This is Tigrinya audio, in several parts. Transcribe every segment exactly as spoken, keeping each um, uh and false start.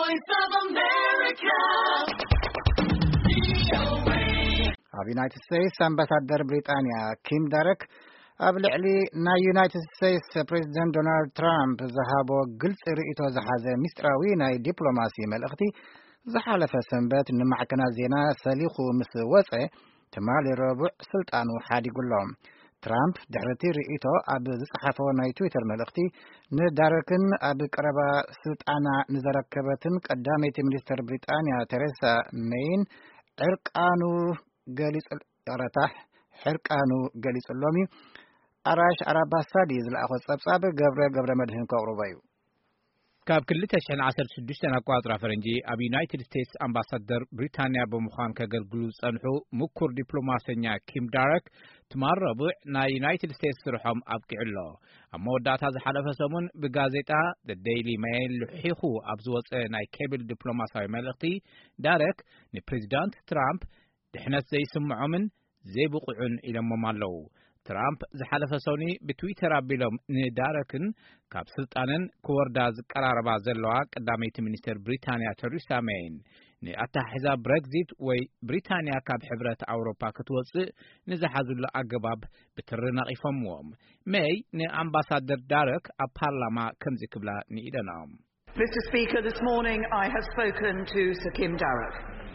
Voice of America. ኣብ ዩናይትድ ስቴትስ ኣምባሳደር ብሪጣንያ ኪም ዳረክ ኣብ ልዕሊ ናይ ዩናይትድ ስቴትስ ፕሬዚደንት ዶናልድ ትራምፕ ዝሃቦ ግልጽ ርእይቶ ዝሓዘ ሚስጥራዊ ናይ ዲፕሎማሲ መልእኽቲ ዝሓለፈ ሰንበት ንማዕከናት ዜና ሰሊኹ ምስ ወፀ ትማሊ ረቡዕ ስልጣኑ ሓዲጉሎም። ትራምፕ ድሕርቲ ርእይቶ ኣብ ዝጸሓፈ ናይ ትዊተር መልእኽቲ ንዳረክን ኣብ ቀረባ ስልጣና ንዘረከበትን ቀዳመይቲ ሚኒስትር ብሪጣንያ ቴሬሳ ሜይን ዕርቃኑ ገሊጽ ረታሕ ሕርቃኑ ገሊጽሎም እዩ። ኣራሽ ኣራባሳዲ ዝለኣኾ ጸብጻብ ገብረ ገብረ መድህን ከቕርቦ እዩ። ካብ ክልተ ሽሕን ዓሰርተ ሽዱሽተ ኣቆጻጽራ ፈረንጂ ኣብ ዩናይትድ ስቴትስ ኣምባሳደር ብሪታንያ ብምዃን ከገልግሉ ጸንሑ ምኩር ዲፕሎማሰኛ ኪም ዳረክ ትማል ረቡዕ ናይ ዩናይትድ ስቴትስ ስርሖም ኣብቂዕሎ። ኣብ መወዳእታ ዝሓለፈ ሰሙን ብጋዜጣ ዘ ዴይሊ ሜይል ልሒኹ ኣብ ዝወፀ ናይ ኬብል ዲፕሎማሳዊ መልእኽቲ ዳረክ ንፕሬዚዳንት ትራምፕ ድሕነት ዘይስምዖምን ዘይብቑዑን ኢሎሞም ኣለዉ። ትራምፕ ዝሓለፈ ሰኒ ብትዊተር ኣቢሎም ንዳረክን ካብ ስልጣንን ክወርዳ ዝቀራረባ ዘለዋ ቀዳመይቲ ሚኒስትር ብሪታንያ ቴሬሳ ሜይን ንኣተሓሕዛ ብሬግዚት ወይ ብሪታንያ ካብ ሕብረት ኣውሮፓ ክትወፅእ ንዝሓዙሉ ኣገባብ ብትሪ ነቒፎምዎም። ሜይ ንኣምባሳደር ዳረክ ኣብ ፓርላማ ከምዚ ክብላ ንኢደናኦም። Mister Speaker, this morning I have spoken to Sir Kim Darroch.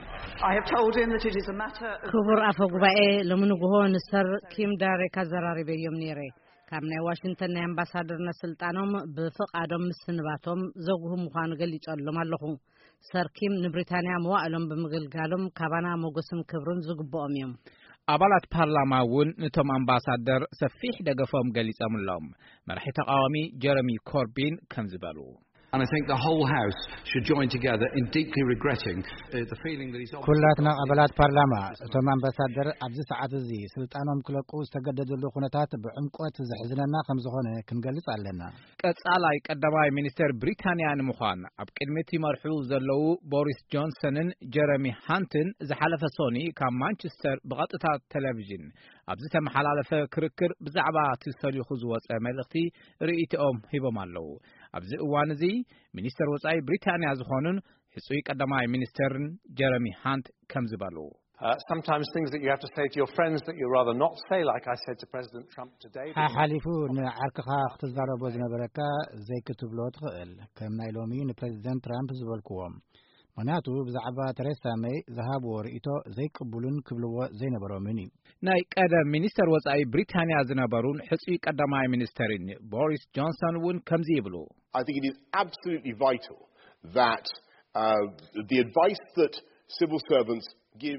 I have told him that it is a matter of ክቡር ኣፈ ጉባኤ ለምንጉሆ ንሰር ኪም ዳረክ ኣዘራሪበዮም ነይረ ካብ ናይ ዋሽንግተን ናይ ኣምባሳደርነት ስልጣኖም ብፍቃዶም ምስንባቶም ዘጉህ ምዃኑ ገሊጸሎም ኣለኹ። ሰር ኪም ንብሪታንያ መዋዕሎም ብምግልጋሎም ካባና ሞገስን ክብርን ዝግብኦም እዮም። ኣባላት ፓርላማ እውን ነቶም ኣምባሳደር ሰፊሕ ደገፎም ገሊጸምሎም። መራሒ ተቃዋሚ ጀረሚ ኮርቢን ከም ዝበሉ And I think the whole House should join together in deeply regretting uh, the feeling that he's ኩላትና ኣባላት ፓርላማ እቶም ኣምባሳደር ኣብዚ ሰዓት እዚ ስልጣኖም ክለቁ ዝተገደድሉ ኩነታት ብዕምቆት ዘሕዝነና ከም ዝኾነ ክንገልጽ ኣለና። ቀጻላይ ቀዳማይ ሚኒስትር ብሪታንያ ንምዃን ኣብ ቅድሚት ይመርሑ ዘለዉ ቦሪስ ጆንሰንን ጀረሚ ሃንትን ዝሓለፈ ሶኒ ካብ ማንቸስተር ብቐጥታ ቴሌቪዥን ኣብ ዝተመሓላለፈ ክርክር ብዛዕባ ትሰሊኹ ዝወፀ መልእኽቲ ርእይቶኦም ሂቦም ኣለዉ። ኣብዚ እዋን እዚ ሚኒስትር ወጻኢ ብሪታንያ ዝኾኑን ሕጹይ ቀዳማይ ሚኒስትርን ጀረሚ ሃንት ከም ዝበሉ Uh, sometimes things that you have to say to your friends that you rather not say, like I said to President Trump today. ሓሊፉ ንዓርክኻ ክትዛረቦ ዝነበረካ ዘይክትብሎ ትኽእል ከም ናይ ሎሚ ንፕሬዚደንት ትራምፕ ዝበልክዎም። ምክንያቱ ብዛዕባ ቴሬሳ ሜይ ዝሃብዎ ርእይቶ ዘይቅቡልን ክብልዎ ዘይነበሮምን እዩ። ናይ ቀደም ሚኒስትር ወጻኢ ብሪታንያ ዝነበሩን ሕጹይ ቀዳማይ ሚኒስትርን ቦሪስ ጆንሰን እውን ከምዚ ይብሉ I think it is absolutely vital that uh, the advice that civil servants give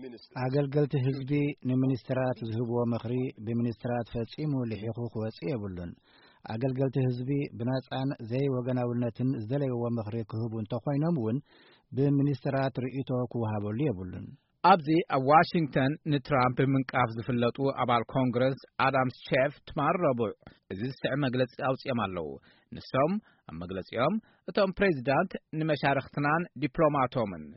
ኣገልገልቲ ህዝቢ ንሚኒስትራት ዝህብዎ ምኽሪ ብሚኒስትራት ፈጺሙ ልሒኹ ክወጽእ የብሉን። ኣገልገልቲ ህዝቢ ብነጻን ዘይወገናውነትን ዝደለይዎ ምኽሪ ክህቡ እንተኾይኖም እውን ብሚኒስትራት ርእይቶ ክወሃበሉ የብሉን። ኣብዚ ኣብ ዋሽንግተን ንትራምፕ ምንቃፍ ዝፍለጡ ኣባል ኮንግረስ ኣዳም ሼፍ ትማል ረቡዕ እዚ ዝስዕ መግለጺ ኣውፅኦም ኣለዉ። ንሶም ኣብ መግለጺኦም እቶም ፕሬዚዳንት ንመሻርክትናን ዲፕሎማቶምን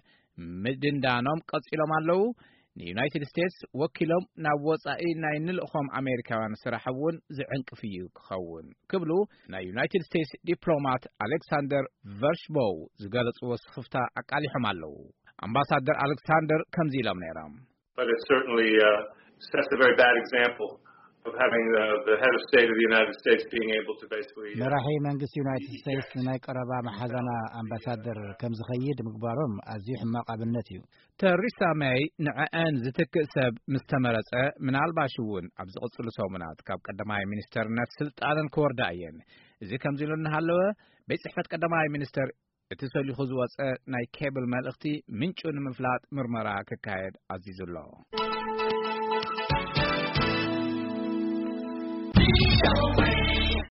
ምድንዳኖም ቀጺሎም ኣለዉ። ንዩናይትድ ስቴትስ ወኪሎም ናብ ወጻኢ ናይ ንልእኾም ኣሜሪካውያን ስራሕ እውን ዝዕንቅፍ እዩ ክኸውን ክብሉ ናይ ዩናይትድ ስቴትስ ዲፕሎማት ኣሌክሳንደር ቨርሽቦው ዝገለጽዎ ስኽፍታ ኣቃሊሖም ኣለዉ። ኣምባሳደር ኣሌክሳንደር ከምዚ ኢሎም ነይሮም But it certainly uh, sets a very bad example of having the, the head of state of the United States being able to basically መራሒ መንግስቲ ዩናይትድ ስቴትስ ናይ ቀረባ መሓዛና ኣምባሳደር ከም ዝኸይድ ምግባሮም ኣዝዩ ሕማቕ ኣብነት እዩ። ቴሬሳ ሜይ ንዕአን ዝትክእ ሰብ ምስ ተመረጸ ምናልባሽ እውን ኣብ ዝቕጽሉ ሰሙናት ካብ ቀዳማይ ሚኒስትርነት ስልጣንን ክወርዳ እየን። እዚ ከምዚ ኢሉ እናሃለወ ቤት ጽሕፈት ቀዳማይ ሚኒስትር እቲ ሰሊኹ ዝወፀ ናይ ኬብል መልእኽቲ ምንጩ ንምፍላጥ ምርመራ ክካየድ ኣዚዙሎ። Away.